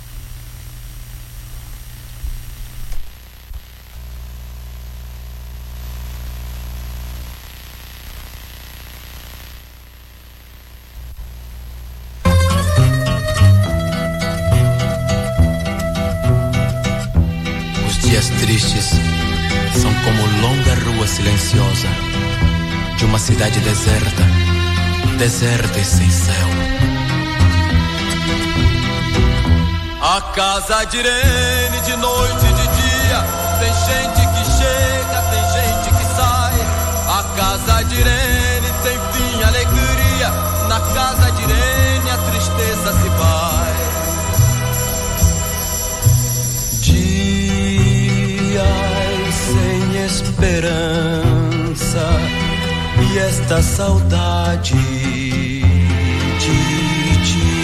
Tristes são como longa rua silenciosa de uma cidade deserta e sem céu. A casa de Irene, de noite e de dia, tem gente que chega, tem gente que sai. A casa de Irene tem fim e alegria, na casa de Irene a tristeza se vai. Sem esperança e esta saudade de ti.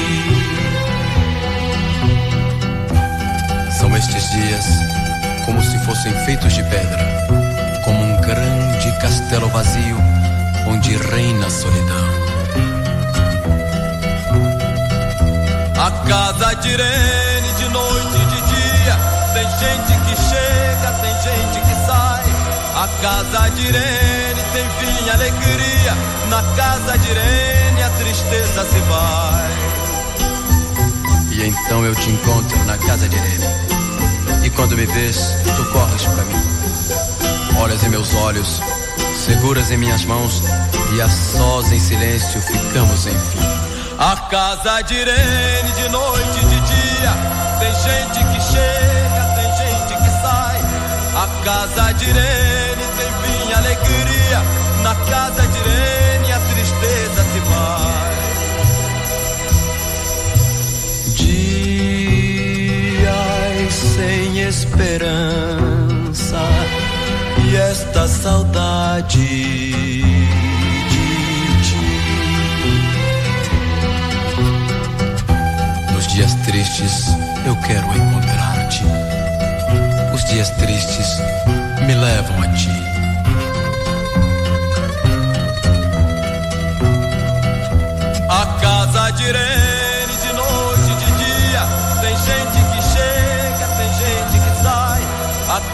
São estes dias como se fossem feitos de pedra, como um grande castelo vazio onde reina a solidão. A casa de Irene, de noite e de dia, tem gente que chega, tem gente que sai. A casa de Irene tem fim e alegria, na casa de Irene a tristeza se vai. E então eu te encontro na casa de Irene, e quando me vês, tu corres pra mim. Olhas em meus olhos, seguras em minhas mãos, e a sós em silêncio ficamos enfim. A casa de Irene, de noite e de dia, tem gente que chega, tem gente que sai. A casa de Irene tem fim e alegria, na casa de Irene a tristeza se vai. Dias sem esperança e esta saudade de ti. Nos dias tristes eu quero encontrar-te. Os dias tristes me levam a ti. A casa de Irene, de noite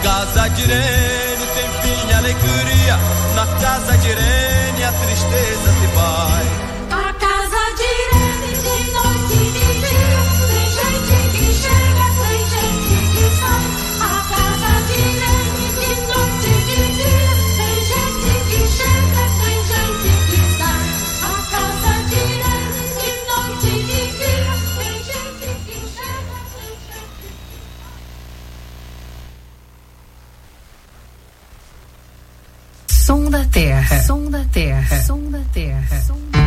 casa de Irene tem fim e alegria, na casa de Irene a tristeza se vai. A casa de Irene de noite e de dia, tem gente que chega, tem gente que sai. A casa de Irene de noite e de dia, tem gente que chega, tem gente que sai. A casa de Irene de noite e de dia, tem gente que chega, tem gente que sai. Som da Terra, som da Terra, som da Terra.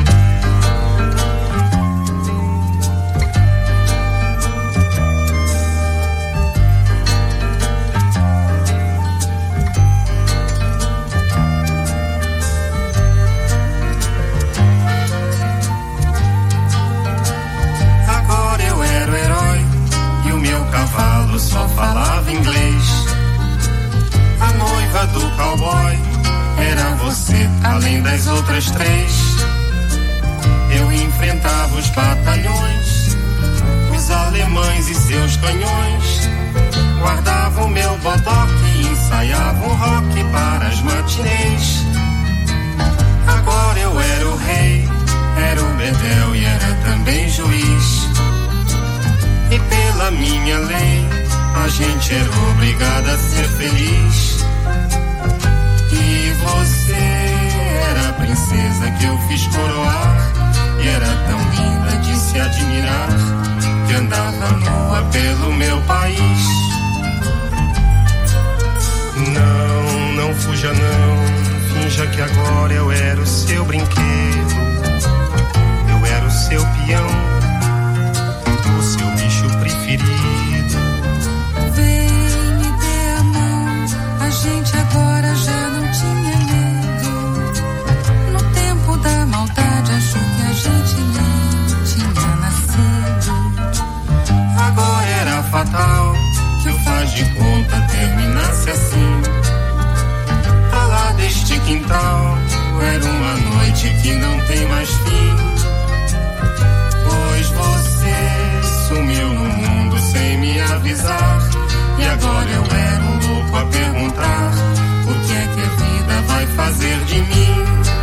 Agora eu era o herói e o meu cavalo só falava inglês. A noiva do cowboy era você, além das outras três. Eu enfrentava os batalhões, os alemães e seus canhões. Guardava o meu bodoque e ensaiava um rock para as matinês. Agora eu era o rei, era o bedel e era também juiz. E pela minha lei, a gente era obrigado a ser feliz. E você era a princesa que eu fiz coroar, e era tão linda de se admirar, que andava nua pelo meu país. Não, não fuja não, finja que agora eu era o seu brinquedo. Eu era o seu peão, o seu bicho preferido. Vem, me dê a mão, a gente agora já não tinha medo. No tempo da maldade achou que a gente nem tinha nascido. Agora era fatal que o faz de conta terminasse assim. Pra lá deste quintal era uma noite que não tem mais fim. Pois você sumiu no mundo sem me avisar. E agora eu era um louco a perguntar: o que é que a vida vai fazer de mim?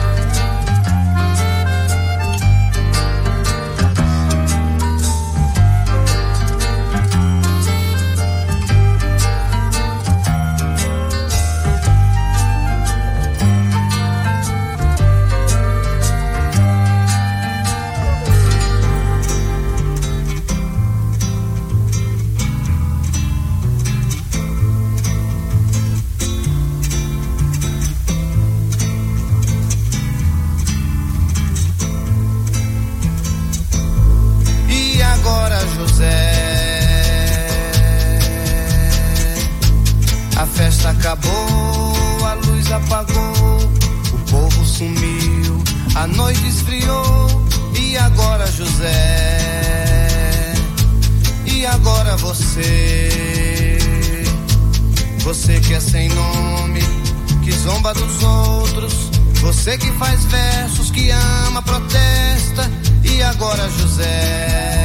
A festa acabou, a luz apagou, o povo sumiu, a noite esfriou. E agora José? E agora você? Você que é sem nome, que zomba dos outros, você que faz versos, que ama, protesta. E agora José?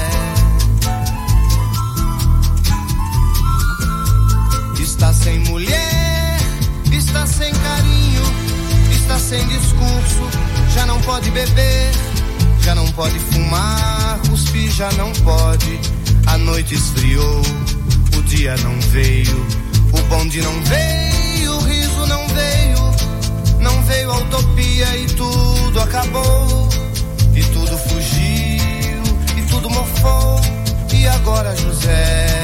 Está sem mulher, está sem carinho, está sem discurso, já não pode beber, já não pode fumar, cuspir já não pode. A noite esfriou, o dia não veio, o bonde não veio, o riso não veio, não veio a utopia e tudo acabou, e tudo fugiu, e tudo mofou. E agora José?